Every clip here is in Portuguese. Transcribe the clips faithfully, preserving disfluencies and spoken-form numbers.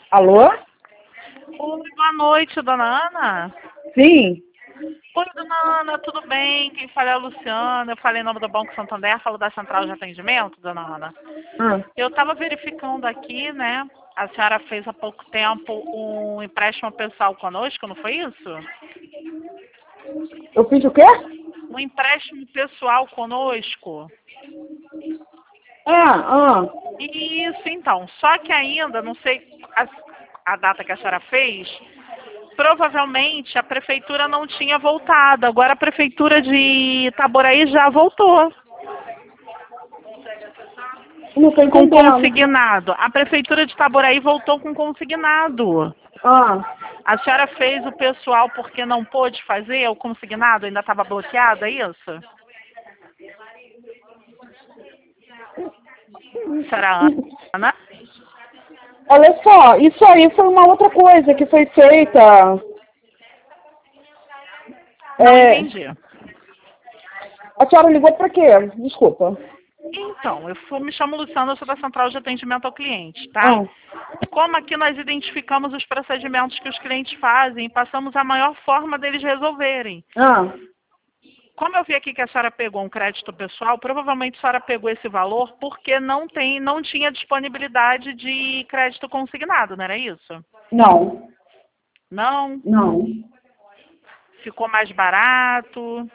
Alô? Oi, boa noite, dona Ana. Sim. Oi, dona Ana, tudo bem? Quem fala é a Luciana. Eu falei em nome do Banco Santander, falo da Central de Atendimento, dona Ana. Ah, Eu estava verificando aqui, né? A senhora fez há pouco tempo um empréstimo pessoal conosco, não foi isso? eu fiz o quê? Um empréstimo pessoal conosco. Ah, ah. Isso, então. Só que ainda, não sei a, a data que a senhora fez, provavelmente a prefeitura não tinha voltado. Agora a prefeitura de Itaboraí já voltou Não tô com entendendo. consignado. A prefeitura de Itaboraí voltou com consignado. Ah, A senhora fez o pessoal porque não pôde fazer o consignado? Ainda estava bloqueado, é isso? Senhora Ana? olha só, isso aí foi uma outra coisa que foi feita. Não É, entendi. a senhora ligou pra quê? Desculpa. Então, eu sou, me chamo Luciana, eu sou da Central de Atendimento ao Cliente, tá? Ah, Como aqui nós identificamos os procedimentos que os clientes fazem e passamos a maior forma deles resolverem. ah. Como eu vi aqui que a senhora pegou um crédito pessoal, provavelmente a senhora pegou esse valor porque não tem, não tinha disponibilidade de crédito consignado, não era isso? Não, Não? não. Ficou mais barato?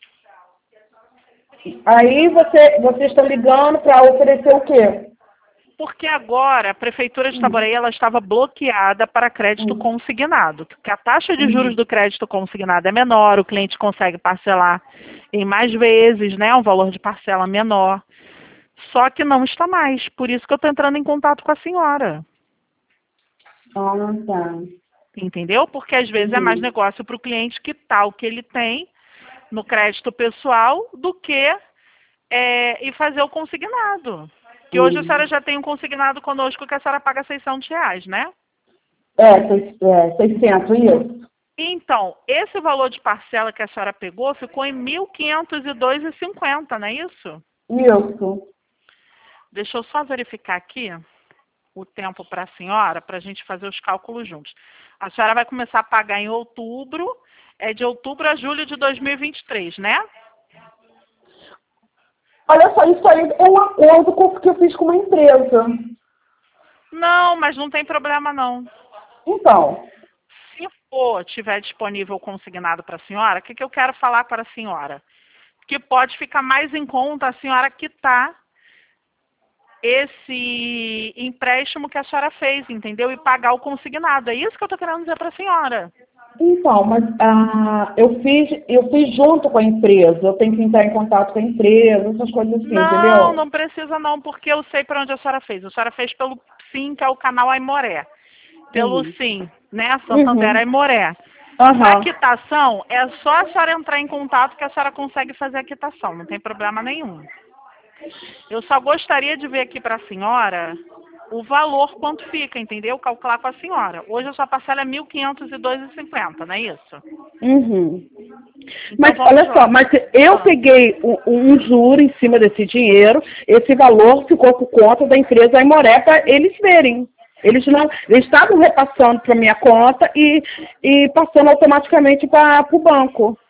Aí você, vocês estão ligando para oferecer o quê? Porque agora a Prefeitura de Hum, Itaboraí ela estava bloqueada para crédito hum, consignado, porque a taxa de juros hum, do crédito consignado é menor, o cliente consegue parcelar em mais vezes, né, um valor de parcela menor. Só que não está mais, por isso que eu estou entrando em contato com a senhora. ah, tá. Entendeu? Porque às vezes é mais Uhum, negócio para o cliente quitar o que ele tem no crédito pessoal do que é, e fazer o consignado. Que hoje a senhora uhum. já tem um consignado conosco que a senhora paga seiscentos reais, né? É, seis- é, seiscentos, isso. Então, esse valor de parcela que a senhora pegou ficou em mil quinhentos e dois reais e cinquenta centavos, não é isso? Isso. Deixa eu só verificar aqui o tempo para a senhora, para a gente fazer os cálculos juntos. A senhora vai começar a pagar em outubro, é de outubro a julho de dois mil e vinte e três, né? Olha só, isso aí é um acordo com- que eu fiz com uma empresa. Não, mas não tem problema não. Então, Se for, tiver disponível consignado para a senhora, o que, que eu quero falar para a senhora? Que pode ficar mais em conta a senhora quitar esse empréstimo que a senhora fez, entendeu? E pagar o consignado. É isso que eu estou querendo dizer para a senhora. então, mas ah, eu fiz, eu fiz junto com a empresa. Eu tenho que entrar em contato com a empresa, essas coisas assim, Não, entendeu? não precisa não, porque eu sei para onde a senhora fez. A senhora fez pelo SIM, que é o canal Aimoré. Pelo Sim. SIM, né? Santander Uhum. Aimoré. Para Aham. quitação, é só a senhora entrar em contato que a senhora consegue fazer a quitação. Não tem problema nenhum. Eu só gostaria de ver aqui para a senhora o valor quanto fica, entendeu? Calcular com a senhora. Hoje a sua parcela é mil quinhentos e dois reais e cinquenta centavos, não é isso? Uhum. Então Mas vamos olha só, lá. mas eu Ah, peguei um, um juro em cima desse dinheiro, esse valor ficou por conta da empresa Aimoré para eles verem. Eles não, eles estavam repassando para minha conta e, e passando automaticamente para o banco.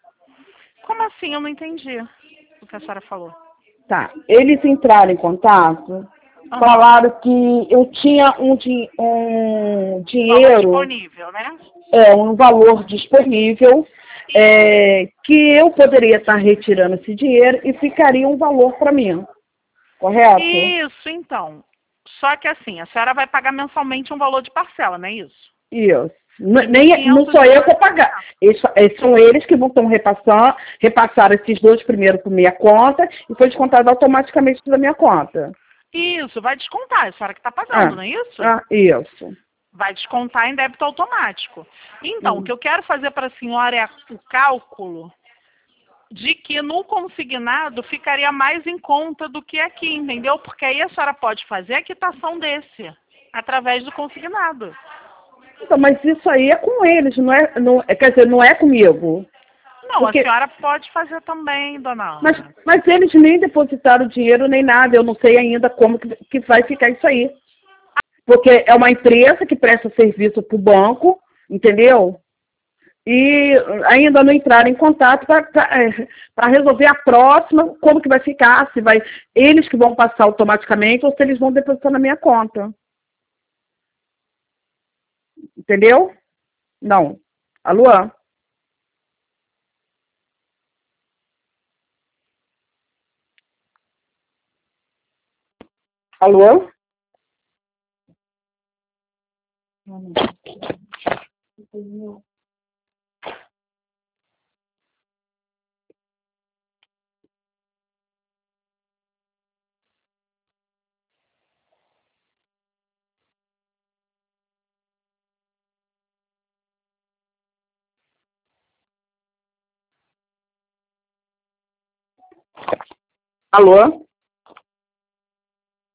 como assim? Eu não entendi o que a senhora falou. Tá. Eles entraram em contato, Aham. falaram que eu tinha um, di- um Valor dinheiro, disponível, né? é, um valor disponível, é, que eu poderia estar retirando esse dinheiro e ficaria um valor para mim, correto? Isso, então. Só que assim, a senhora vai pagar mensalmente um valor de parcela, não é isso? Isso. De N- mil Nem, não quinhentos sou e eu que dois vou pagar. Eles, eles- são eles que vão estão repassando, repassaram esses dois primeiro por minha conta e foi descontado automaticamente da minha conta. Isso, vai descontar, é a senhora que está pagando, Ah, não é isso? ah, isso. Vai descontar em débito automático. Então, o que Hum. eu quero fazer para a senhora é o cálculo de que no consignado ficaria mais em conta do que aqui, entendeu? Porque aí a senhora pode fazer a quitação desse, através do consignado. Então, mas isso aí é com eles, não é, não, é- quer dizer, não é comigo. Não, a Porque, senhora pode fazer também, dona mas, Ana. mas eles nem depositaram dinheiro nem nada, eu não sei ainda como que, que vai ficar isso aí. porque é uma empresa que presta serviço para o banco, entendeu? E ainda não entraram em contato para resolver a próxima, como que vai ficar, se vai eles que vão passar automaticamente ou se eles vão depositar na minha conta. Entendeu? Não. Alô? Alô? Alô?